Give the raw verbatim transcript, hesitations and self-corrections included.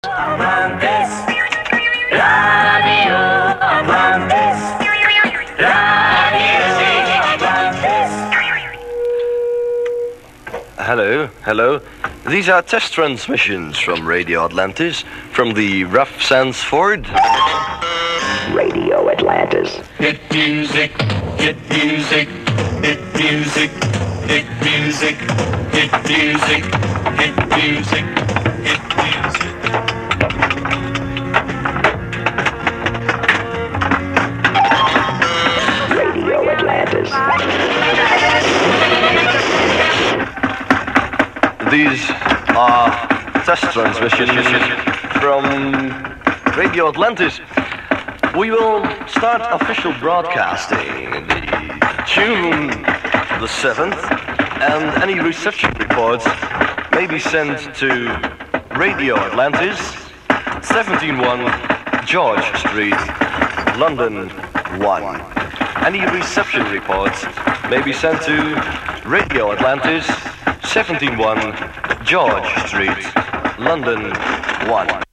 Atlantis, Radio Atlantis, Radio Atlantis. Hello, hello. These are test transmissions from Radio Atlantis, from the Rough Sands Ford. Radio Atlantis. Hit music, hit music, hit music, hit music, hit music, hit music, hit music. Radio Atlantis. These are test transmissions from Radio Atlantis. We will start official broadcasting the June the seventh, and any reception reports may be sent to Radio Atlantis, seventeen one George Street, London one. Any reception reports may be sent to Radio Atlantis, seventeen one George Street, London one.